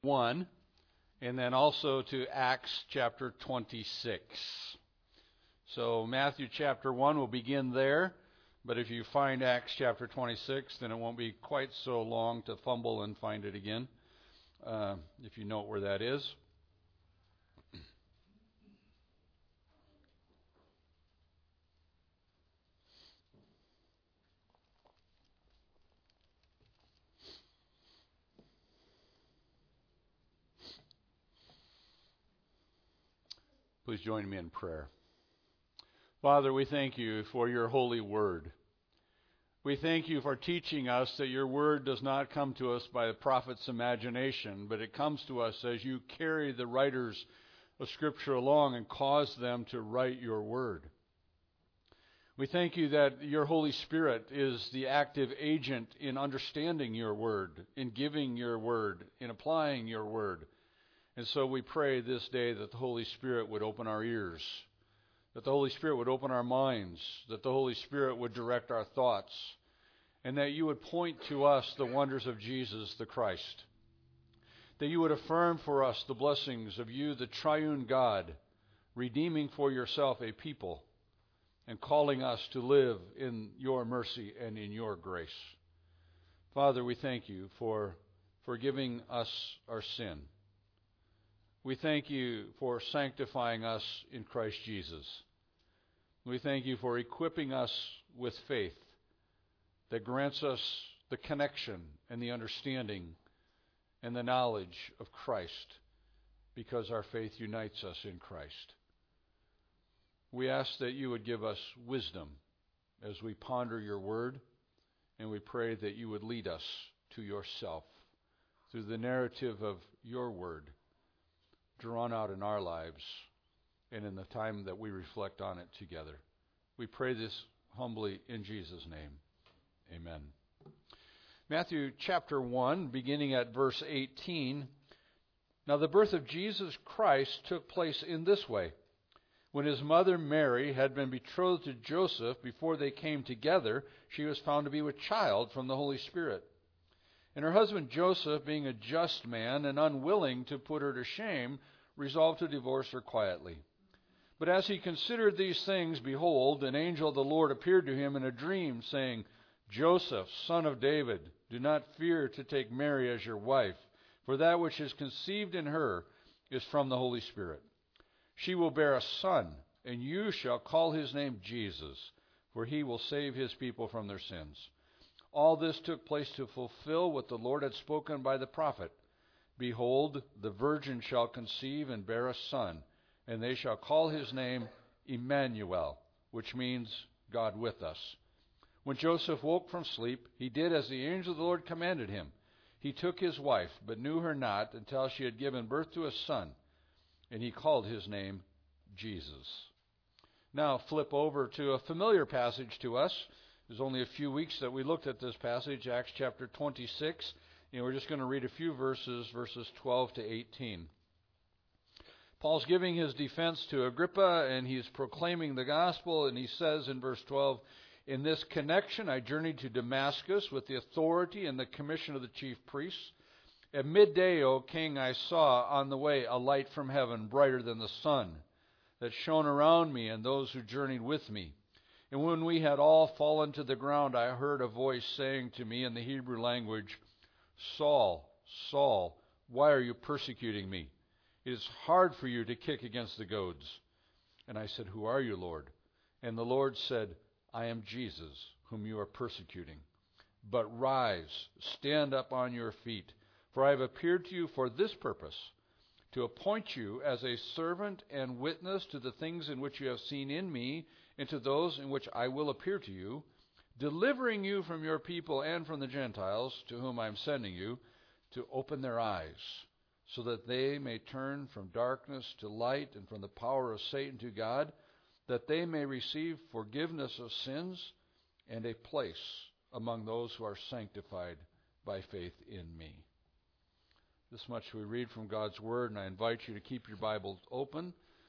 1, and then also to Acts chapter 26. So Matthew chapter 1 will begin there, but if you find Acts chapter 26, then it won't be quite so long to fumble and find it again, if you know where that is. Please join me in prayer. Father, we thank you for your holy word. We thank you for teaching us that your word does not come to us by the prophet's imagination, but it comes to us as you carry the writers of Scripture along and cause them to write your word. We thank you that your Holy Spirit is the active agent in understanding your word, in giving your word, in applying your word. And so we pray this day that the Holy Spirit would open our ears, that the Holy Spirit would open our minds, that the Holy Spirit would direct our thoughts, and that you would point to us the wonders of Jesus the Christ, that you would affirm for us the blessings of you, the triune God, redeeming for yourself a people and calling us to live in your mercy and in your grace. Father, we thank you for forgiving us our sin. We thank you for sanctifying us in Christ Jesus. We thank you for equipping us with faith that grants us the connection and the understanding and the knowledge of Christ, because our faith unites us in Christ. We ask that you would give us wisdom as we ponder your word, and we pray that you would lead us to yourself through the narrative of your word, drawn out in our lives and in the time that we reflect on it together. We pray this humbly in Jesus' name. Amen. Matthew chapter 1, beginning at verse 18. Now the birth of Jesus Christ took place in this way. When his mother Mary had been betrothed to Joseph, before they came together, she was found to be with child from the Holy Spirit. And her husband Joseph, being a just man and unwilling to put her to shame, resolved to divorce her quietly. But as he considered these things, behold, an angel of the Lord appeared to him in a dream, saying, Joseph, son of David, do not fear to take Mary as your wife, for that which is conceived in her is from the Holy Spirit. She will bear a son, and you shall call his name Jesus, for he will save his people from their sins. All this took place to fulfill what the Lord had spoken by the prophet. Behold, the virgin shall conceive and bear a son, and they shall call his name Emmanuel, which means God with us. When Joseph woke from sleep, he did as the angel of the Lord commanded him. He took his wife, but knew her not until she had given birth to a son, and he called his name Jesus. Now flip over to a familiar passage to us. There's only a few weeks that we looked at this passage, Acts chapter 26, and we're just going to read a few verses 12 to 18. Paul's giving his defense to Agrippa, and he's proclaiming the gospel, and he says in verse 12, In this connection I journeyed to Damascus with the authority and the commission of the chief priests. At midday, O king, I saw on the way a light from heaven, brighter than the sun, that shone around me and those who journeyed with me. And when we had all fallen to the ground, I heard a voice saying to me in the Hebrew language, Saul, Saul, why are you persecuting me? It is hard for you to kick against the goads. And I said, Who are you, Lord? And the Lord said, I am Jesus, whom you are persecuting. But rise, stand up on your feet, for I have appeared to you for this purpose, to appoint you as a servant and witness to the things in which you have seen in me, and to those in which I will appear to you, delivering you from your people and from the Gentiles, to whom I am sending you, to open their eyes, so that they may turn from darkness to light and from the power of Satan to God, that they may receive forgiveness of sins and a place among those who are sanctified by faith in me. This much we read from God's Word, and I invite you to keep your Bibles open.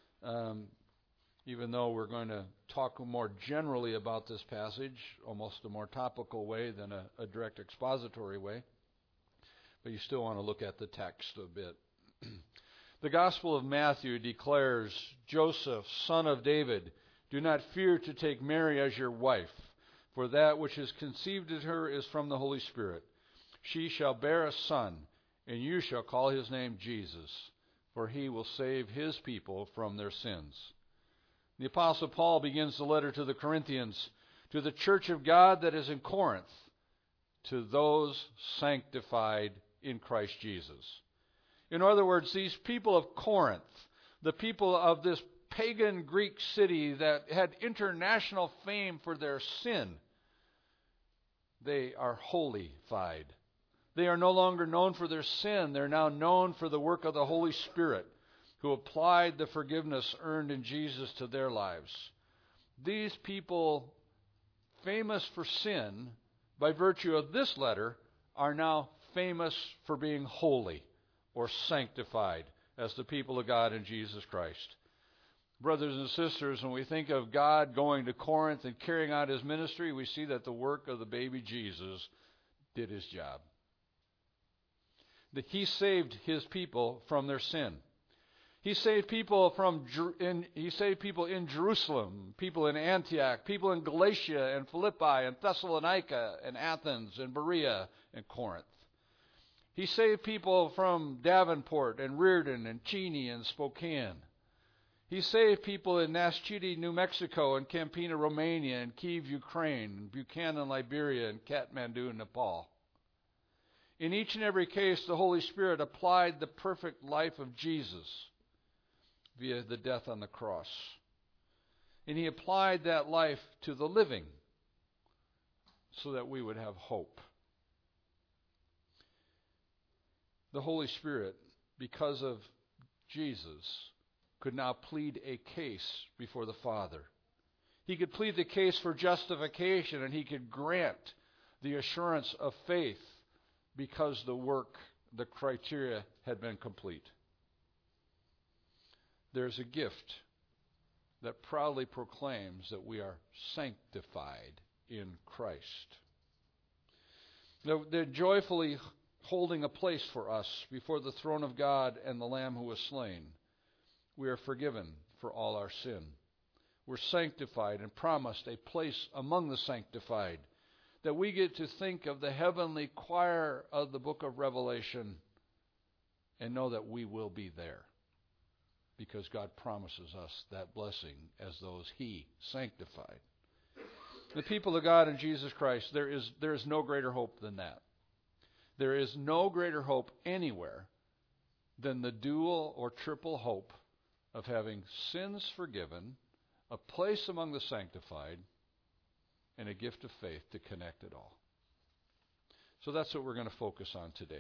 Even though we're going to talk more generally about this passage, almost a more topical way than a direct expository way. but you still want to look at the text a bit. The Gospel of Matthew declares, Joseph, son of David, do not fear to take Mary as your wife, for that which is conceived in her is from the Holy Spirit. She shall bear a son, and you shall call his name Jesus, for he will save his people from their sins. The Apostle Paul begins the letter to the Corinthians, to the church of God that is in Corinth, to those sanctified in Christ Jesus. In other words, these people of Corinth, the people of this pagan Greek city that had international fame for their sin, they are holified. They are no longer known for their sin. They're now known for the work of the Holy Spirit, who applied the forgiveness earned in Jesus to their lives. These people, famous for sin, by virtue of this letter, are now famous for being holy or sanctified as the people of God in Jesus Christ. Brothers and sisters, when we think of God going to Corinth and carrying out his ministry, we see that the work of the baby Jesus did his job. That he saved his people from their sin. He saved people in Jerusalem, people in Antioch, people in Galatia and Philippi and Thessalonica and Athens and Berea and Corinth. He saved people from Davenport and Reardon and Cheney and Spokane. He saved people in Naschiti, New Mexico, and Campina, Romania, and Kiev, Ukraine, and Buchanan, Liberia, and Kathmandu, Nepal. In each and every case, the Holy Spirit applied the perfect life of Jesus via the death on the cross. And he applied that life to the living so that we would have hope. The Holy Spirit, because of Jesus, could now plead a case before the Father. He could plead the case for justification, and he could grant the assurance of faith because the criteria had been complete. There's a gift that proudly proclaims that we are sanctified in Christ. They're joyfully holding a place for us before the throne of God and the Lamb who was slain. We are forgiven for all our sin. We're sanctified and promised a place among the sanctified, that we get to think of the heavenly choir of the book of Revelation and know that we will be there, because God promises us that blessing as those he sanctified. The people of God in Jesus Christ, there is no greater hope than that. There is no greater hope anywhere than the dual or triple hope of having sins forgiven, a place among the sanctified, and a gift of faith to connect it all. So that's what we're going to focus on today.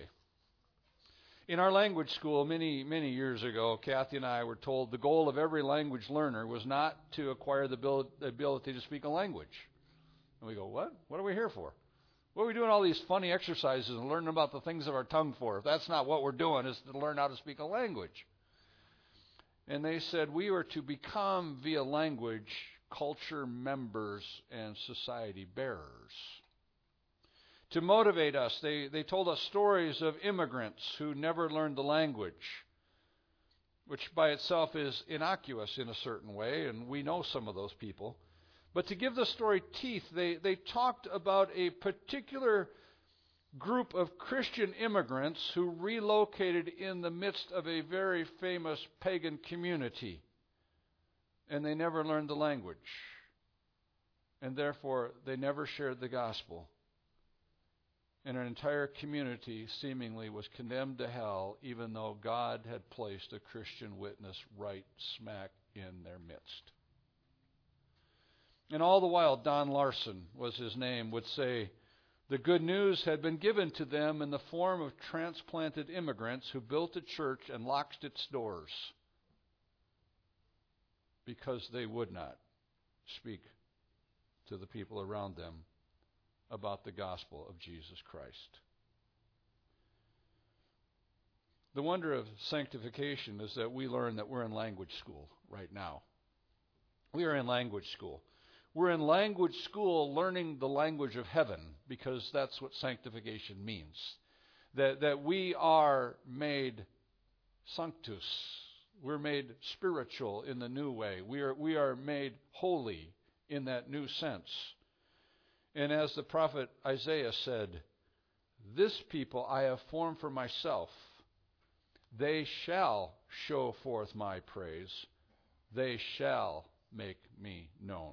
In our language school many, many years ago, Kathy and I were told the goal of every language learner was not to acquire the ability to speak a language. And we go, what? What are we here for? What are we doing all these funny exercises and learning about the things of our tongue for? If that's not what we're doing, is to learn how to speak a language. And they said we were to become, via language, culture members and society bearers. To motivate us, they told us stories of immigrants who never learned the language, which by itself is innocuous in a certain way, and we know some of those people. But to give the story teeth, they talked about a particular group of Christian immigrants who relocated in the midst of a very famous pagan community, and they never learned the language, and therefore they never shared the gospel. And an entire community seemingly was condemned to hell, even though God had placed a Christian witness right smack in their midst. And all the while, Don Larson was his name, would say, the good news had been given to them in the form of transplanted immigrants who built a church and locked its doors because they would not speak to the people around them about the gospel of Jesus Christ. The wonder of sanctification is that we learn that we're in language school right now. We are in language school. We're in language school learning the language of heaven, because that's what sanctification means. that we are made sanctus. We're made spiritual in the new way. We are made holy in that new sense. And as the prophet Isaiah said, this people I have formed for myself. They shall show forth my praise. They shall make me known.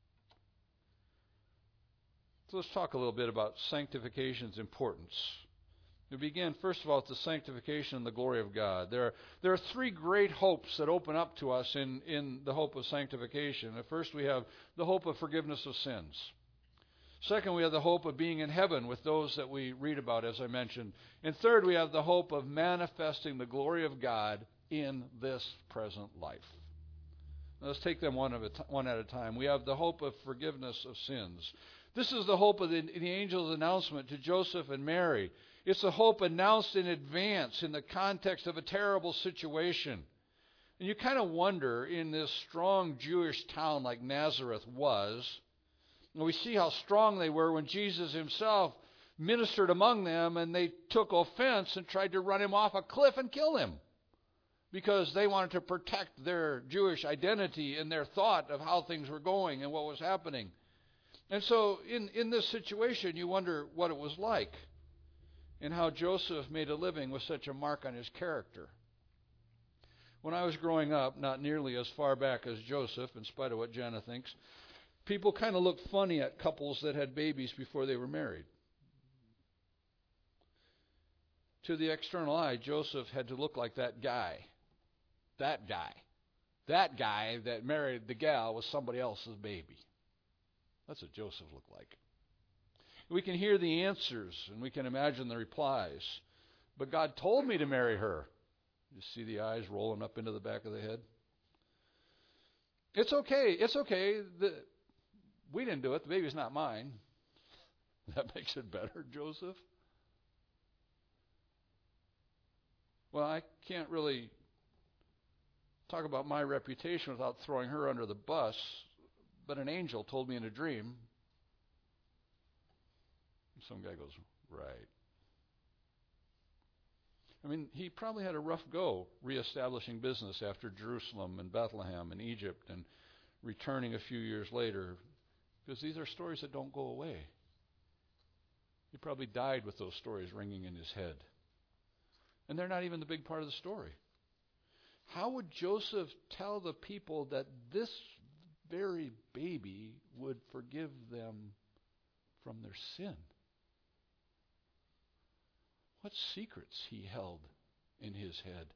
So let's talk a little bit about sanctification's importance. We begin, first of all, with the sanctification and the glory of God. There are three great hopes that open up to us in the hope of sanctification. At first, we have the hope of forgiveness of sins. Second, we have the hope of being in heaven with those that we read about, as I mentioned. And third, we have the hope of manifesting the glory of God in this present life. Now, let's take them one at a time. We have the hope of forgiveness of sins. This is the hope of the angel's announcement to Joseph and Mary. It's a hope announced in advance in the context of a terrible situation. And you kind of wonder, in this strong Jewish town like Nazareth was, and we see how strong they were when Jesus himself ministered among them, and they took offense and tried to run him off a cliff and kill him because they wanted to protect their Jewish identity and their thought of how things were going and what was happening. And so in this situation, you wonder what it was like and how Joseph made a living with such a mark on his character. When I was growing up, not nearly as far back as Joseph, in spite of what Jenna thinks, people kind of looked funny at couples that had babies before they were married. To the external eye, Joseph had to look like that guy. That guy that married the gal with somebody else's baby. That's what Joseph looked like. We can hear the answers and we can imagine the replies. But God told me to marry her. You see the eyes rolling up into the back of the head? It's okay. It's okay. We didn't do it. The baby's not mine. That makes it better, Joseph. Well, I can't really talk about my reputation without throwing her under the bus, but an angel told me in a dream. Some guy goes, right. I mean, he probably had a rough go reestablishing business after Jerusalem and Bethlehem and Egypt and returning a few years later, because these are stories that don't go away. He probably died with those stories ringing in his head. And they're not even the big part of the story. How would Joseph tell the people that this very baby would forgive them from their sin? What secrets he held in his head.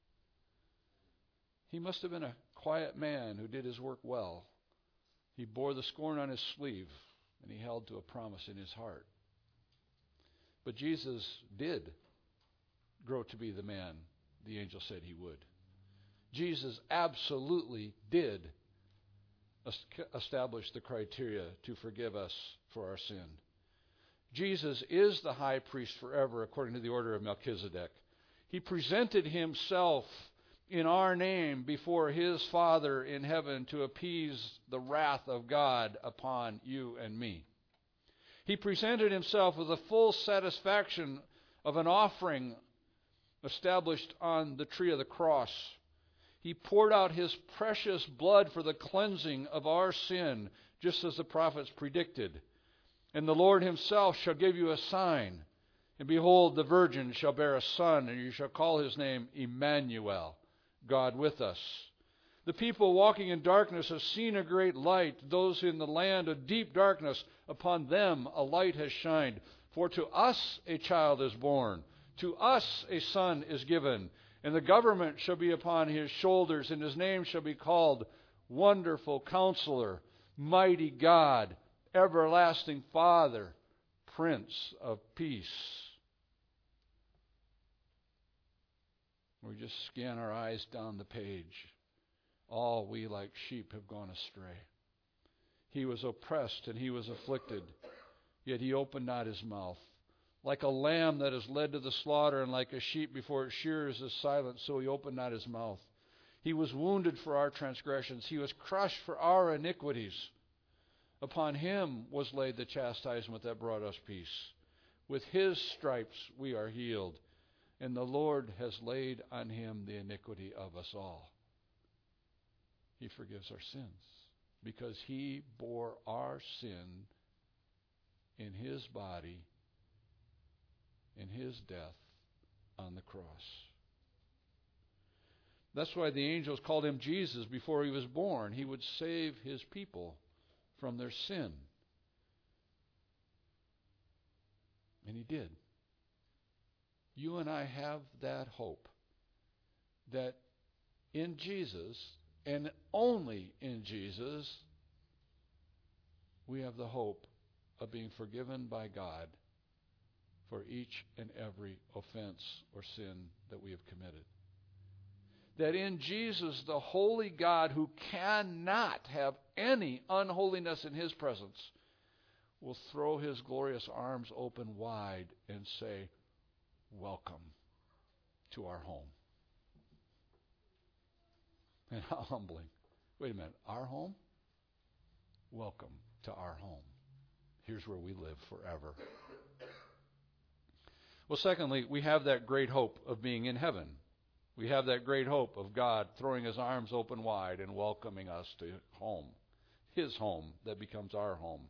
He must have been a quiet man who did his work well. He bore the scorn on his sleeve, and he held to a promise in his heart. But Jesus did grow to be the man the angel said he would. Jesus absolutely did establish the criteria to forgive us for our sin. Jesus is the high priest forever according to the order of Melchizedek. He presented himself in our name before his Father in heaven to appease the wrath of God upon you and me. He presented himself with the full satisfaction of an offering established on the tree of the cross. He poured out his precious blood for the cleansing of our sin, just as the prophets predicted. And the Lord himself shall give you a sign. And behold, the virgin shall bear a son, and you shall call his name Emmanuel, God with us. The people walking in darkness have seen a great light. Those in the land of deep darkness, upon them a light has shined. For to us a child is born, to us a son is given, and the government shall be upon his shoulders, and his name shall be called Wonderful Counselor, Mighty God, Everlasting Father, Prince of Peace. We just scan our eyes down the page. All we like sheep have gone astray. He was oppressed and he was afflicted, yet he opened not his mouth. Like a lamb that is led to the slaughter, and like a sheep before its shearers is silent, so he opened not his mouth. He was wounded for our transgressions. He was crushed for our iniquities. Upon him was laid the chastisement that brought us peace. With his stripes we are healed, and the Lord has laid on him the iniquity of us all. He forgives our sins because he bore our sin in his body, in his death on the cross. That's why the angels called him Jesus before he was born. He would save his people from their sin. And he did. You and I have that hope that in Jesus, and only in Jesus, we have the hope of being forgiven by God for each and every offense or sin that we have committed. That in Jesus, the holy God who cannot have any unholiness in his presence will throw his glorious arms open wide and say, welcome to our home. And how humbling. Wait a minute, our home? Welcome to our home. Here's where we live forever. Well, secondly, we have that great hope of being in heaven. We have that great hope of God throwing his arms open wide and welcoming us to home. His home that becomes our home.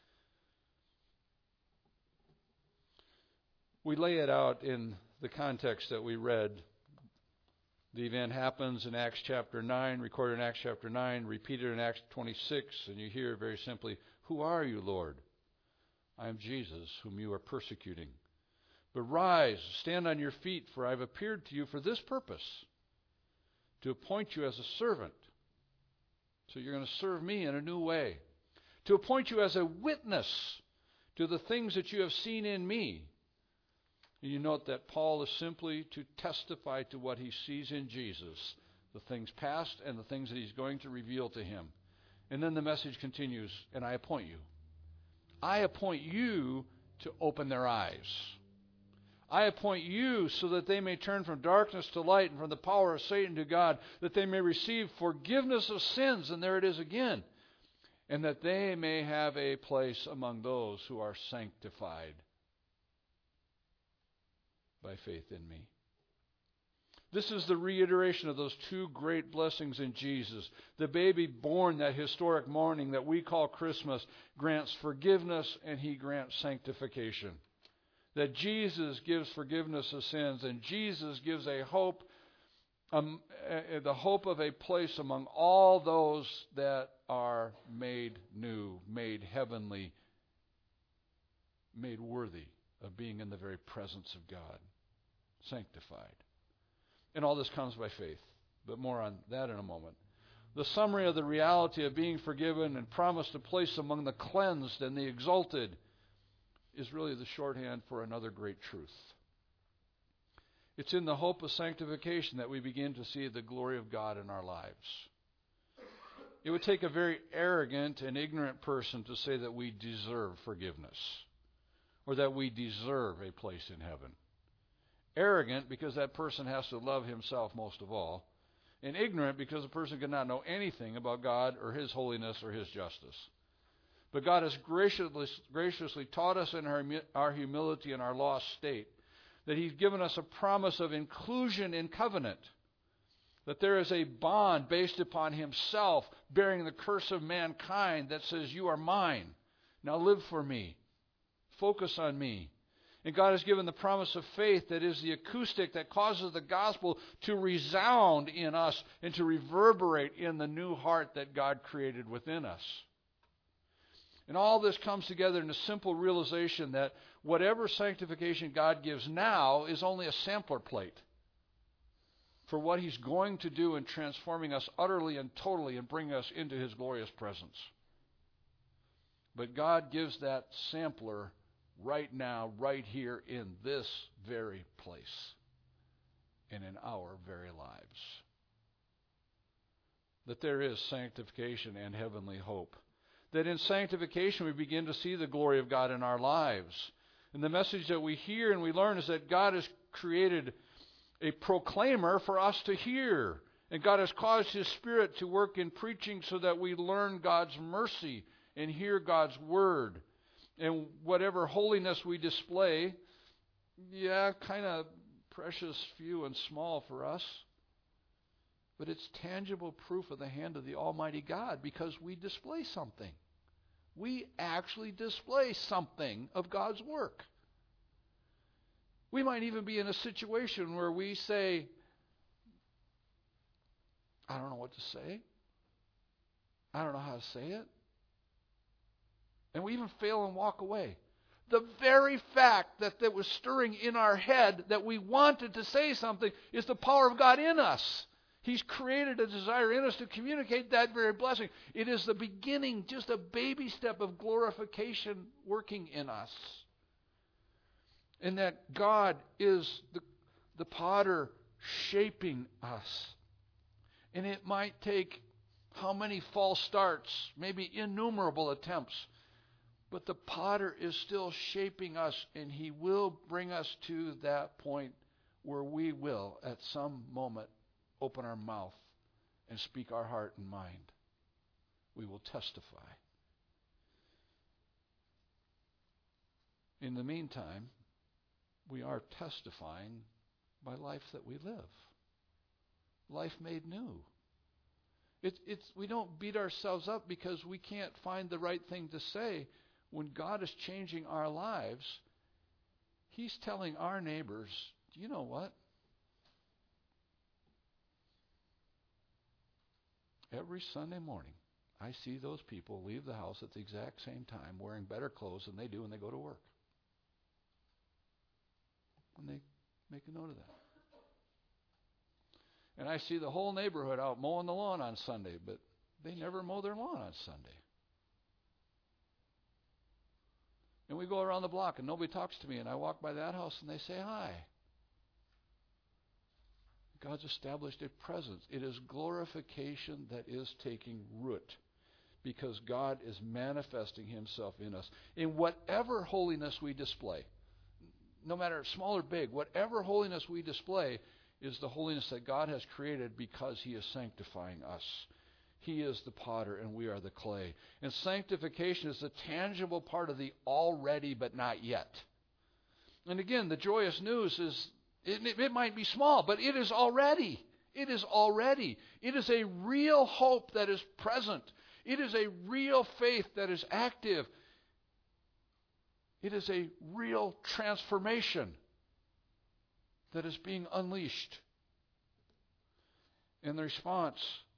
We lay it out in the context that we read. The event happens in Acts chapter 9, recorded in Acts chapter 9, repeated in Acts 26, and you hear very simply, "Who are you, Lord?" "I am Jesus, whom you are persecuting. But rise, stand on your feet, for I have appeared to you for this purpose, to appoint you as a servant." So you're going to serve me in a new way. "To appoint you as a witness to the things that you have seen in me." And you note that Paul is simply to testify to what he sees in Jesus, the things past and the things that he's going to reveal to him. And then the message continues, "And I appoint you. I appoint you to open their eyes. I appoint you so that they may turn from darkness to light and from the power of Satan to God, that they may receive forgiveness of sins," and there it is again, "and that they may have a place among those who are sanctified by faith in me." This is the reiteration of those two great blessings in Jesus. The baby born that historic morning that we call Christmas grants forgiveness and he grants sanctification. That Jesus gives forgiveness of sins, and Jesus gives a hope, the hope of a place among all those that are made new, made heavenly, made worthy of being in the very presence of God, sanctified. And all this comes by faith, but more on that in a moment. The summary of the reality of being forgiven and promised a place among the cleansed and the exalted is really the shorthand for another great truth. It's in the hope of sanctification that we begin to see the glory of God in our lives. It would take a very arrogant and ignorant person to say that we deserve forgiveness or that we deserve a place in heaven. Arrogant because that person has to love himself most of all, and ignorant because a person cannot know anything about God or his holiness or his justice. But God has graciously taught us in our humility and our lost state that he's given us a promise of inclusion in covenant, that there is a bond based upon himself bearing the curse of mankind that says, "You are mine. Now live for me. Focus on me." And God has given the promise of faith that is the acoustic that causes the gospel to resound in us and to reverberate in the new heart that God created within us. And all this comes together in a simple realization that whatever sanctification God gives now is only a sampler plate for what he's going to do in transforming us utterly and totally and bringing us into his glorious presence. But God gives that sampler right now, right here in this very place and in our very lives. That there is sanctification and heavenly hope. That in sanctification we begin to see the glory of God in our lives. And the message that we hear and we learn is that God has created a proclaimer for us to hear. And God has caused his Spirit to work in preaching so that we learn God's mercy and hear God's word. And whatever holiness we display, kind of precious, few, and small for us. But it's tangible proof of the hand of the Almighty God because we display something. We actually display something of God's work. We might even be in a situation where we say, I don't know what to say. I don't know how to say it. And we even fail and walk away. The very fact that was stirring in our head that we wanted to say something is the power of God in us. He's created a desire in us to communicate that very blessing. It is the beginning, just a baby step of glorification working in us. And that God is the potter shaping us. And it might take how many false starts, maybe innumerable attempts. But the potter is still shaping us, and he will bring us to that point where we will, at some moment, open our mouth and speak our heart and mind. We will testify. In the meantime, we are testifying by life that we live. Life made new. We don't beat ourselves up because we can't find the right thing to say. When God is changing our lives, He's telling our neighbors, do you know what? Every Sunday morning, I see those people leave the house at the exact same time wearing better clothes than they do when they go to work. And they make a note of that. And I see the whole neighborhood out mowing the lawn on Sunday, but they never mow their lawn on Sunday. And we go around the block and nobody talks to me, and I walk by that house and they say hi. God's established a presence. It is glorification that is taking root because God is manifesting Himself in us. In whatever holiness we display, no matter small or big, whatever holiness we display is the holiness that God has created because He is sanctifying us. He is the potter and we are the clay. And sanctification is a tangible part of the already but not yet. And again, the joyous news is, it might be small, but it is already. It is already. It is a real hope that is present. It is a real faith that is active. It is a real transformation that is being unleashed. And the response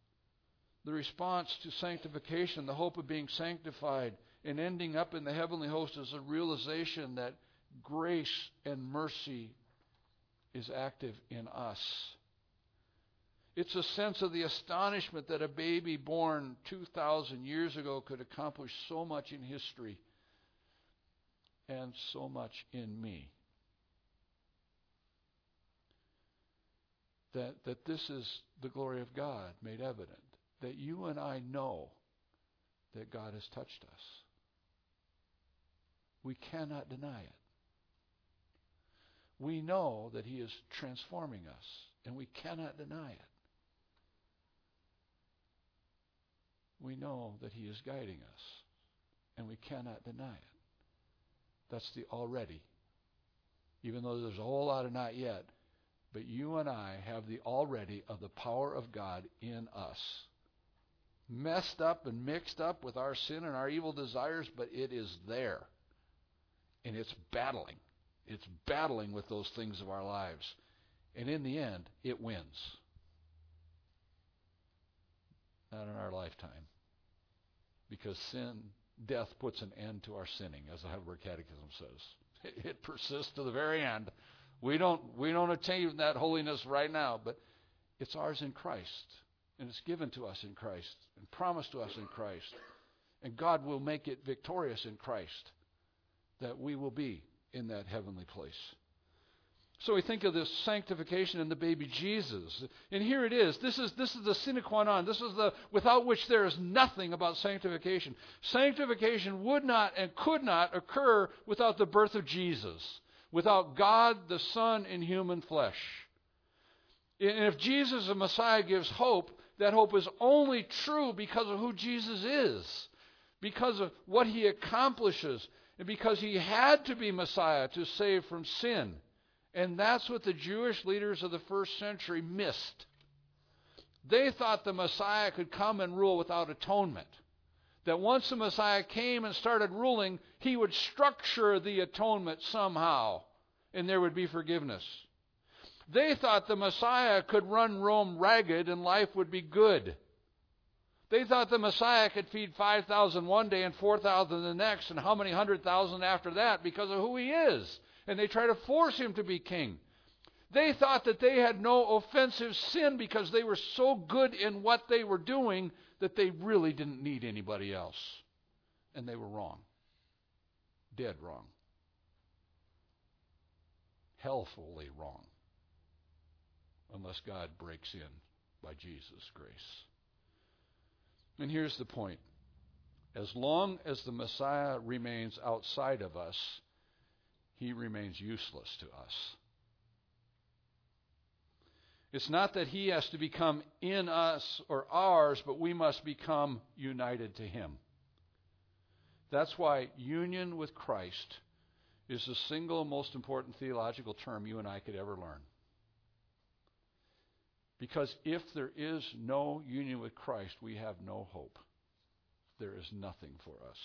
to sanctification, the hope of being sanctified and ending up in the heavenly host is a realization that grace and mercy is active in us. It's a sense of the astonishment that a baby born 2,000 years ago could accomplish so much in history and so much in me. That this is the glory of God made evident. That you and I know that God has touched us. We cannot deny it. We know that He is transforming us, and we cannot deny it. We know that He is guiding us, and we cannot deny it. That's the already. Even though there's a whole lot of not yet, but you and I have the already of the power of God in us. Messed up and mixed up with our sin and our evil desires, but it is there. And it's battling. It's battling with those things of our lives. And in the end, it wins. Not in our lifetime. Because death puts an end to our sinning, as the Heidelberg Catechism says. It persists to the very end. We don't attain that holiness right now, but it's ours in Christ. And it's given to us in Christ and promised to us in Christ. And God will make it victorious in Christ that we will be in that heavenly place. So we think of this sanctification in the baby Jesus. And here it is. This is the sine qua non. This is the without which there is nothing about sanctification. Sanctification would not and could not occur without the birth of Jesus. Without God the Son in human flesh. And if Jesus the Messiah gives hope, that hope is only true because of who Jesus is. Because of what He accomplishes. And because he had to be Messiah to save from sin. And that's what the Jewish leaders of the first century missed. They thought the Messiah could come and rule without atonement. That once the Messiah came and started ruling, he would structure the atonement somehow, and there would be forgiveness. They thought the Messiah could run Rome ragged and life would be good. They thought the Messiah could feed 5,000 one day and 4,000 the next, and how many 100,000 after that because of who he is. And they try to force him to be king. They thought that they had no offensive sin because they were so good in what they were doing that they really didn't need anybody else. And they were wrong. Dead wrong. Hellfully wrong. Unless God breaks in by Jesus' grace. And here's the point. As long as the Messiah remains outside of us, he remains useless to us. It's not that he has to become in us or ours, but we must become united to him. That's why union with Christ is the single most important theological term you and I could ever learn. Because if there is no union with Christ, we have no hope. There is nothing for us.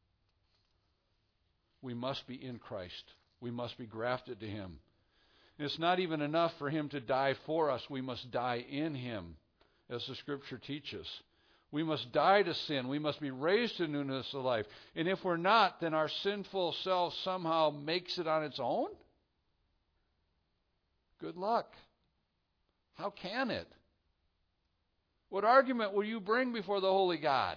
We must be in Christ. We must be grafted to him. And it's not even enough for him to die for us. We must die in him, as the Scripture teaches. We must die to sin. We must be raised to newness of life. And if we're not, then our sinful self somehow makes it on its own? Good luck. How can it? What argument will you bring before the holy God?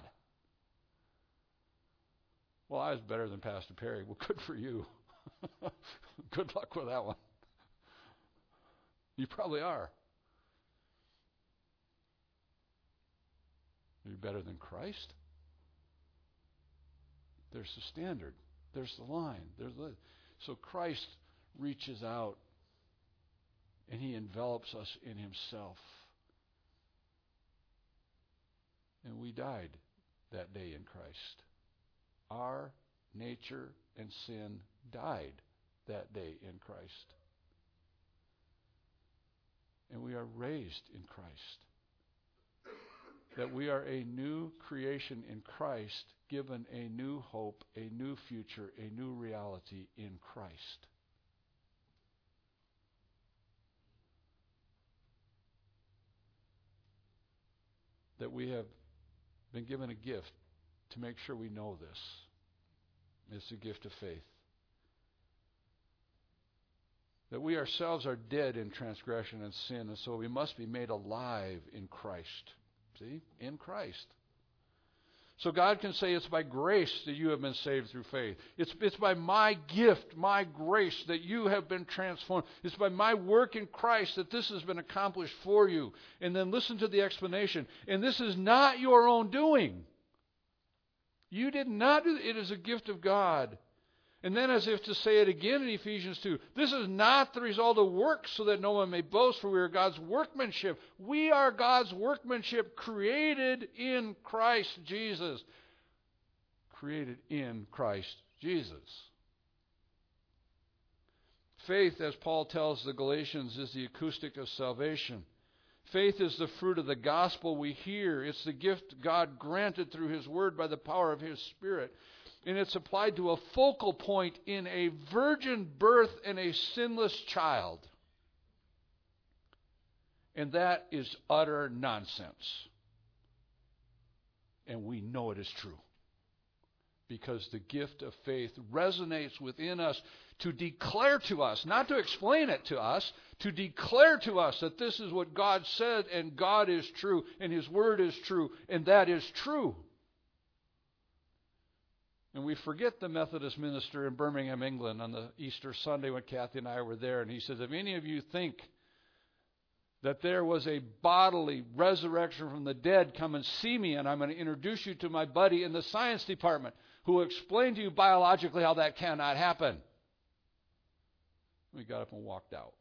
Well, I was better than Pastor Perry. Well, good for you. Good luck with that one. You probably are. Are you better than Christ? There's the standard. There's the line. So Christ reaches out and he envelops us in himself. And we died that day in Christ. Our nature and sin died that day in Christ. And we are raised in Christ. That we are a new creation in Christ, given a new hope, a new future, a new reality in Christ. That we have been given a gift to make sure we know this. It's a gift of faith. That we ourselves are dead in transgression and sin, and so we must be made alive in Christ. See? In Christ. So God can say it's by grace that you have been saved through faith. It's by my gift, my grace, that you have been transformed. It's by my work in Christ that this has been accomplished for you. And then listen to the explanation. And this is not your own doing. You did not do it. It is a gift of God. And then as if to say it again in Ephesians 2, this is not the result of works so that no one may boast, for we are God's workmanship. We are God's workmanship created in Christ Jesus. Created in Christ Jesus. Faith, as Paul tells the Galatians, is the acoustic of salvation. Faith is the fruit of the gospel we hear. It's the gift God granted through his word by the power of his Spirit. And it's applied to a focal point in a virgin birth and a sinless child. And that is utter nonsense. And we know it is true. Because the gift of faith resonates within us to declare to us, not to explain it to us, to declare to us that this is what God said and God is true and his word is true and that is true. And we forget the Methodist minister in Birmingham, England on the Easter Sunday when Kathy and I were there. And he says, if any of you think that there was a bodily resurrection from the dead, come and see me and I'm going to introduce you to my buddy in the science department who will explain to you biologically how that cannot happen. We got up and walked out.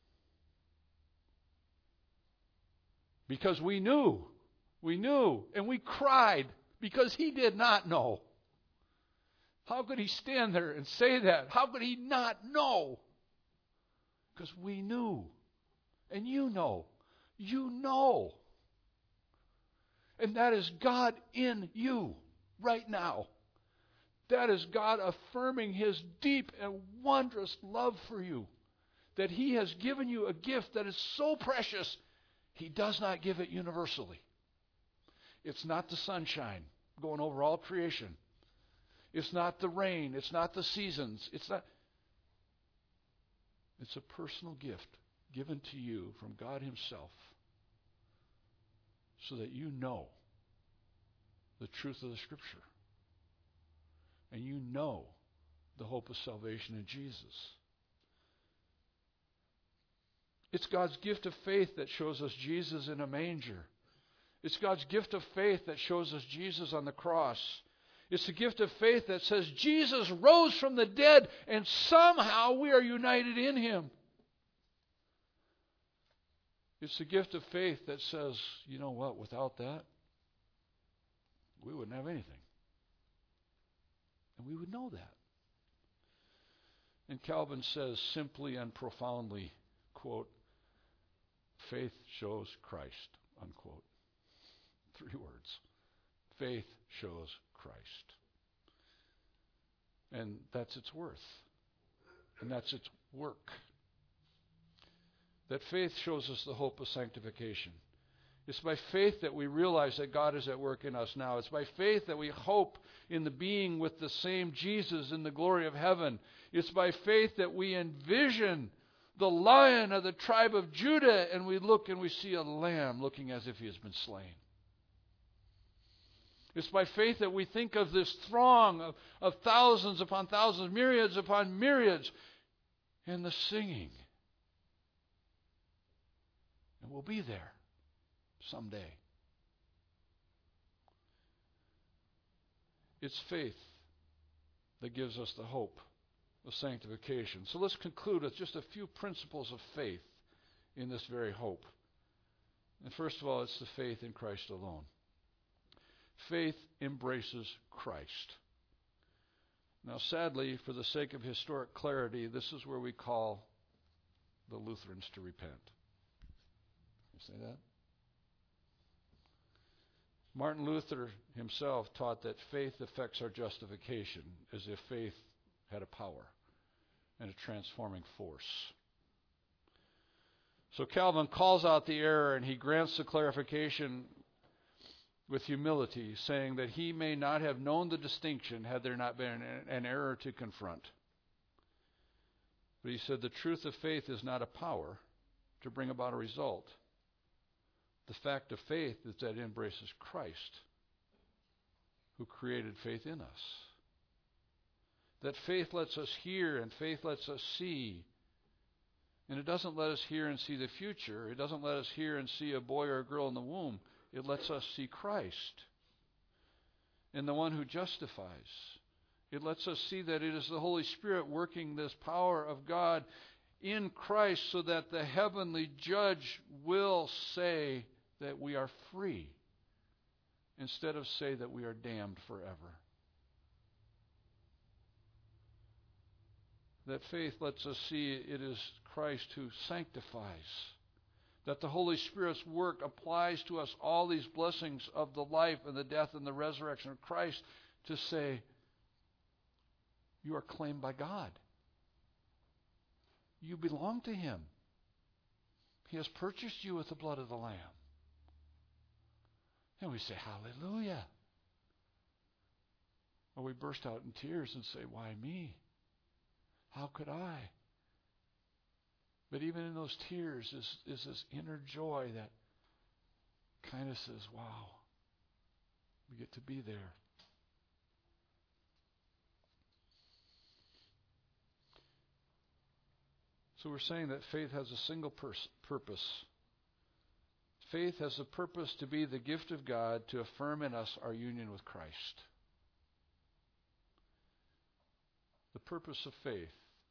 Because we knew, and we cried because he did not know. How could he stand there and say that? How could he not know? Because we knew. And you know. You know. And that is God in you right now. That is God affirming His deep and wondrous love for you. That He has given you a gift that is so precious, He does not give it universally. It's not the sunshine going over all creation. It's not the rain. It's not the seasons. It's a personal gift given to you from God Himself so that you know the truth of the Scripture. And you know the hope of salvation in Jesus. It's God's gift of faith that shows us Jesus in a manger. It's God's gift of faith that shows us Jesus on the cross. It's the gift of faith that says Jesus rose from the dead and somehow we are united in Him. It's the gift of faith that says, you know what, without that, we wouldn't have anything. And we would know that. And Calvin says simply and profoundly, quote, faith shows Christ, unquote. 3 words. Faith shows Christ. And that's its worth. And that's its work. That faith shows us the hope of sanctification. It's by faith that we realize that God is at work in us now. It's by faith that we hope in the being with the same Jesus in the glory of heaven. It's by faith that we envision the Lion of the tribe of Judah and we look and we see a lamb looking as if he has been slain. It's by faith that we think of this throng of thousands upon thousands, myriads upon myriads, and the singing. And we'll be there someday. It's faith that gives us the hope of sanctification. So let's conclude with just a few principles of faith in this very hope. And first of all, it's the faith in Christ alone. Faith embraces Christ. Now, sadly, for the sake of historic clarity, this is where we call the Lutherans to repent. You say that? Martin Luther himself taught that faith affects our justification as if faith had a power and a transforming force. So Calvin calls out the error and he grants the clarification with humility, saying that he may not have known the distinction had there not been an error to confront. But he said the truth of faith is not a power to bring about a result. The fact of faith is that it embraces Christ, who created faith in us. That faith lets us hear and faith lets us see. And it doesn't let us hear and see the future. It doesn't let us hear and see a boy or a girl in the womb. It lets us see Christ and the one who justifies. It lets us see that it is the Holy Spirit working this power of God in Christ so that the heavenly judge will say that we are free instead of say that we are damned forever. That faith lets us see it is Christ who sanctifies. That the Holy Spirit's work applies to us all these blessings of the life and the death and the resurrection of Christ to say, you are claimed by God. You belong to Him. He has purchased you with the blood of the Lamb. And we say, hallelujah. Or we burst out in tears and say, why me? How could I? But even in those tears is this inner joy that kind of says, wow, we get to be there. So we're saying that faith has a single purpose. Faith has the purpose to be the gift of God to affirm in us our union with Christ. The purpose of faith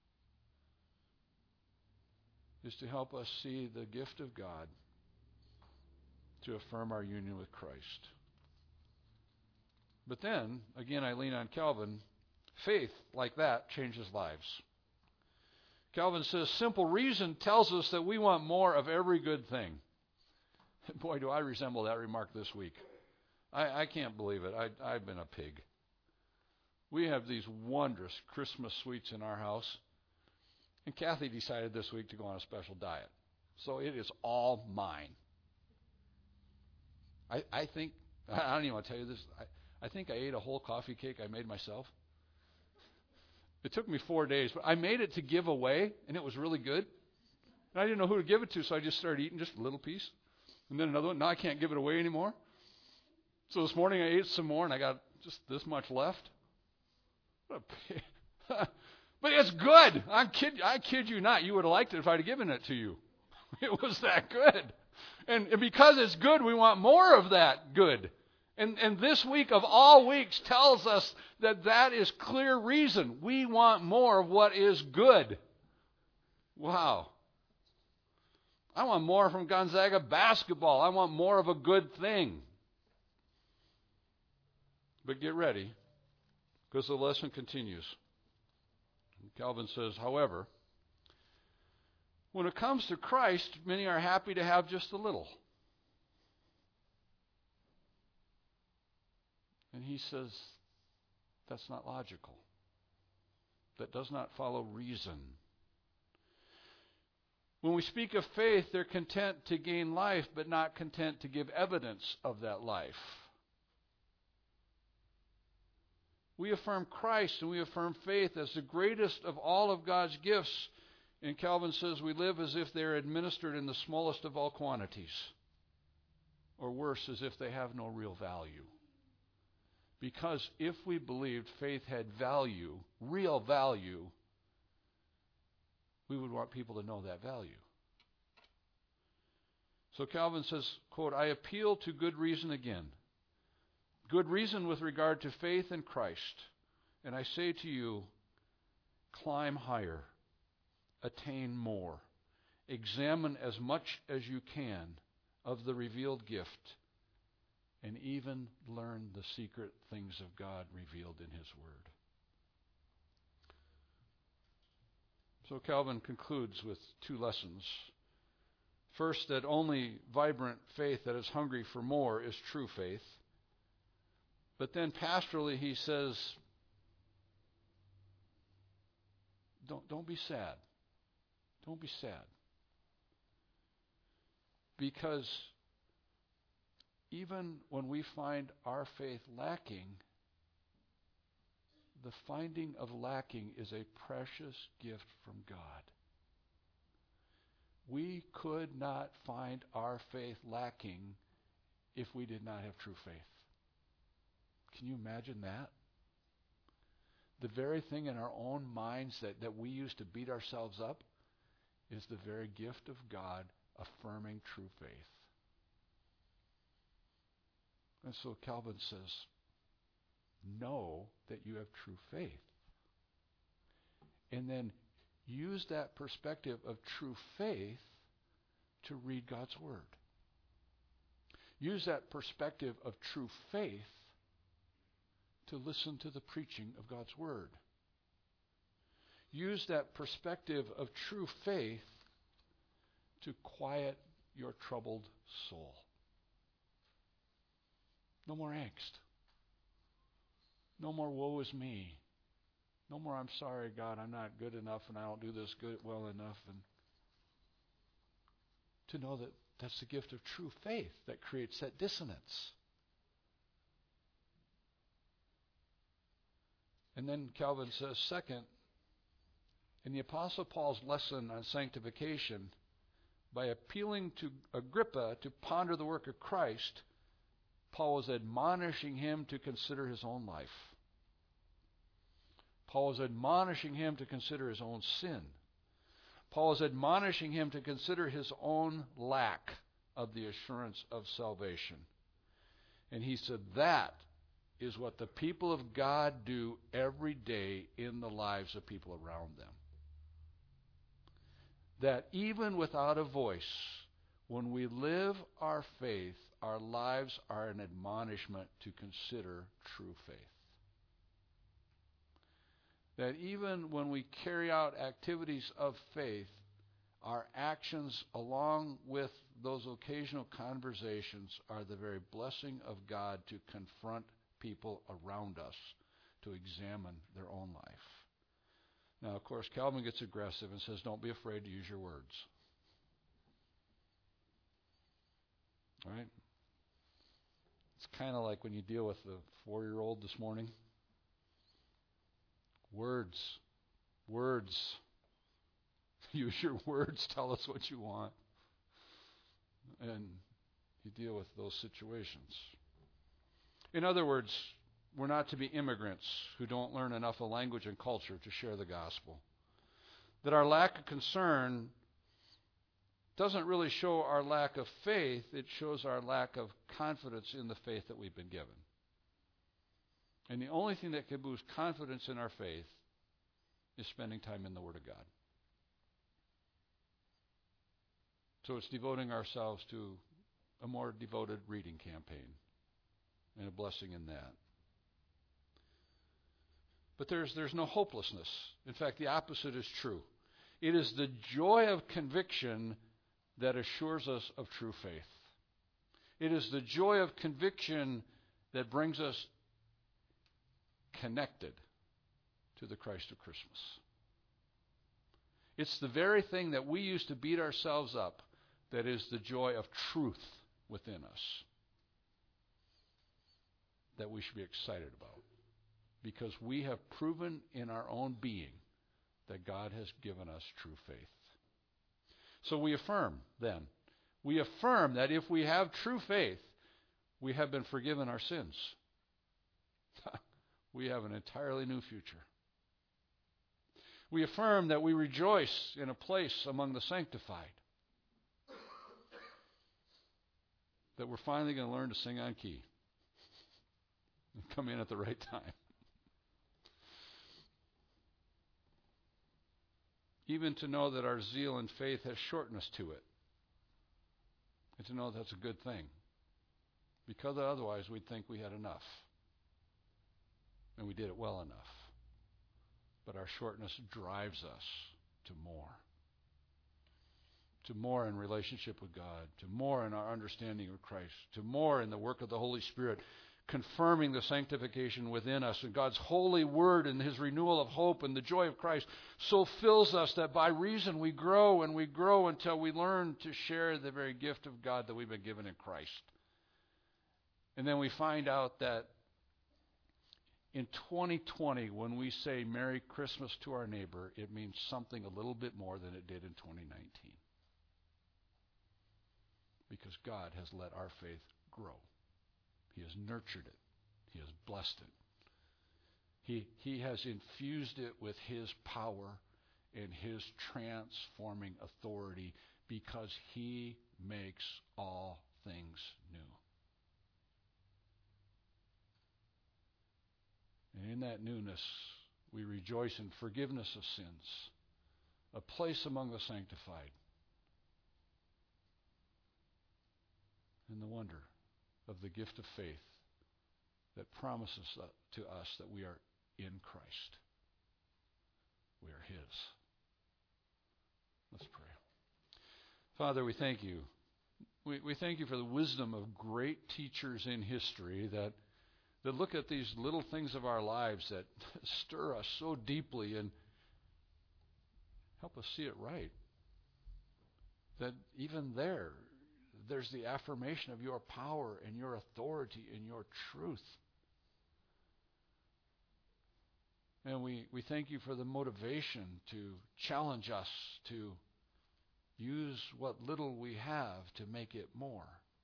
is to help us see the gift of God to affirm our union with Christ. But then, again, I lean on Calvin, Faith like that changes lives. Calvin says, simple reason tells us that we want more of every good thing. Boy, do I resemble that remark this week. I can't believe it. I've been a pig. We have these wondrous Christmas sweets in our house. And Kathy decided this week to go on a special diet. So it is all mine. I think, I don't even want to tell you this, I think I ate a whole coffee cake I made myself. It took me 4 days, but I made it to give away, and it was really good. And I didn't know who to give it to, so I just started eating just a little piece. And then another one. Now I can't give it away anymore. So this morning I ate some more, and I got just this much left. What a pig. But it's good. I kid you not. You would have liked it if I'd have given it to you. It was that good. And because it's good, we want more of that good. And this week of all weeks tells us that is clear reason. We want more of what is good. Wow. I want more from Gonzaga basketball. I want more of a good thing. But get ready, because the lesson continues. Calvin says, however, when it comes to Christ, many are happy to have just a little. And he says, that's not logical. That does not follow reason. When we speak of faith, they're content to gain life, but not content to give evidence of that life. We affirm Christ and we affirm faith as the greatest of all of God's gifts. And Calvin says we live as if they're administered in the smallest of all quantities. Or worse, as if they have no real value. Because if we believed faith had value, real value, we would want people to know that value. So Calvin says, quote, I appeal to good reason again. Good reason with regard to faith in Christ. And I say to you, climb higher, attain more, examine as much as you can of the revealed gift, and even learn the secret things of God revealed in His Word. So Calvin concludes with two lessons. First, that only vibrant faith that is hungry for more is true faith. But then pastorally he says, don't be sad. Don't be sad. Because even when we find our faith lacking, the finding of lacking is a precious gift from God. We could not find our faith lacking if we did not have true faith. Can you imagine that? The very thing in our own minds that we use to beat ourselves up is the very gift of God affirming true faith. And so Calvin says, know that you have true faith. And then use that perspective of true faith to read God's Word. Use that perspective of true faith to listen to the preaching of God's Word. Use that perspective of true faith to quiet your troubled soul. No more angst. No more woe is me. No more I'm sorry, God, I'm not good enough and I don't do this well enough. And to know that that's the gift of true faith that creates that dissonance. And then Calvin says, second, in the Apostle Paul's lesson on sanctification, by appealing to Agrippa to ponder the work of Christ, Paul was admonishing him to consider his own life. Paul was admonishing him to consider his own sin. Paul was admonishing him to consider his own lack of the assurance of salvation. And he said that is what the people of God do every day in the lives of people around them. That even without a voice, when we live our faith, our lives are an admonishment to consider true faith. that even when we carry out activities of faith, our actions along with those occasional conversations are the very blessing of God to confront people around us, to examine their own life. Now, of course, Calvin gets aggressive and says, don't be afraid to use your words. All right? It's kind of like when you deal with the 4-year-old this morning. Words. Use your words. Tell us what you want. And you deal with those situations. In other words, we're not to be immigrants who don't learn enough of language and culture to share the gospel. That our lack of concern doesn't really show our lack of faith. It shows our lack of confidence in the faith that we've been given. And the only thing that can boost confidence in our faith is spending time in the Word of God. So it's devoting ourselves to a more devoted reading campaign and a blessing in that. But there's no hopelessness. In fact, the opposite is true. It is the joy of conviction that assures us of true faith. It is the joy of conviction that brings us connected to the Christ of Christmas. It's the very thing that we used to beat ourselves up that is the joy of truth within us that we should be excited about, because we have proven in our own being that God has given us true faith. So we affirm then. We affirm that if we have true faith, we have been forgiven our sins. We have an entirely new future. We affirm that we rejoice in a place among the sanctified. That we're finally going to learn to sing on key and come in at the right time. Even to know that our zeal and faith has shortness to it. And to know that's a good thing. Because otherwise we'd think we had enough. And we did it well enough. But our shortness drives us to more. To more in relationship with God. To more in our understanding of Christ. To more in the work of the Holy Spirit. Confirming the sanctification within us. And God's holy word and His renewal of hope and the joy of Christ so fills us that by reason we grow and we grow until we learn to share the very gift of God that we've been given in Christ. And then we find out that in 2020, when we say Merry Christmas to our neighbor, it means something a little bit more than it did in 2019. Because God has let our faith grow. He has nurtured it. He has blessed it. He has infused it with His power and His transforming authority, because He makes all things new. And in that newness, we rejoice in forgiveness of sins, a place among the sanctified, and the wonder of the gift of faith that promises to us that we are in Christ. We are His. Let's pray. Father, we thank you. We thank you for the wisdom of great teachers in history that look at these little things of our lives that stir us so deeply and help us see it right. That even there's the affirmation of your power and your authority and your truth. And we thank you for the motivation to challenge us to use what little we have to make it more.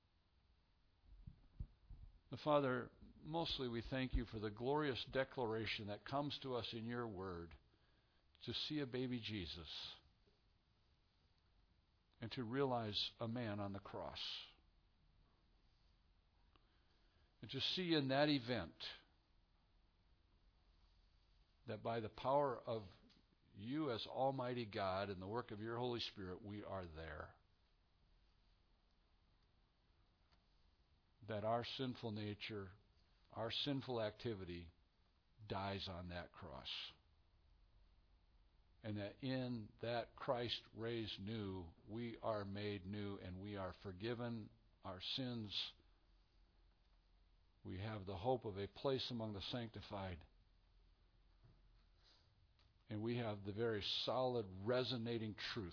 But Father, mostly we thank you for the glorious declaration that comes to us in your word to see a baby Jesus and to realize a man on the cross. And to see in that event that by the power of you as Almighty God and the work of your Holy Spirit, we are there. That our sinful nature, our sinful activity dies on that cross. And that in that Christ raised new, we are made new and we are forgiven our sins. We have the hope of a place among the sanctified. And we have the very solid, resonating truth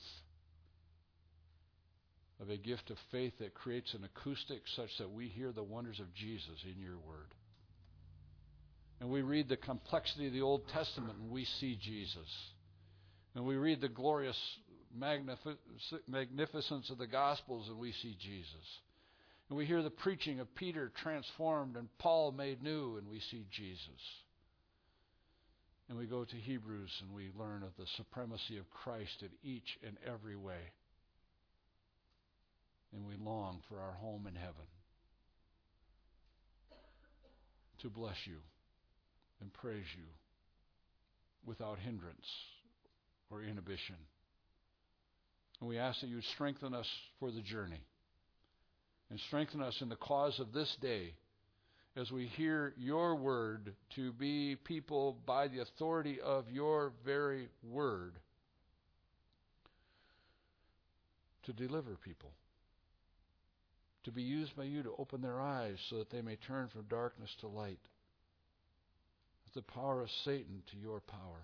of a gift of faith that creates an acoustic such that we hear the wonders of Jesus in your word. And we read the complexity of the Old Testament and we see Jesus. And we read the glorious magnificence of the Gospels and we see Jesus. And we hear the preaching of Peter transformed and Paul made new and we see Jesus. And we go to Hebrews and we learn of the supremacy of Christ in each and every way. And we long for our home in heaven. To bless you and praise you without hindrance or inhibition. And we ask that you would strengthen us for the journey and strengthen us in the cause of this day as we hear your word to be people by the authority of your very word to deliver people, to be used by you to open their eyes so that they may turn from darkness to light, the power of Satan to your power.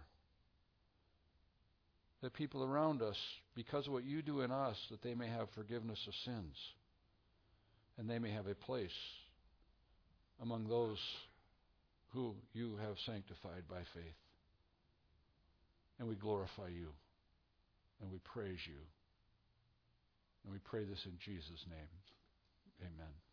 That people around us, because of what you do in us, that they may have forgiveness of sins and they may have a place among those who you have sanctified by faith. And we glorify you and we praise you. And we pray this in Jesus' name. Amen.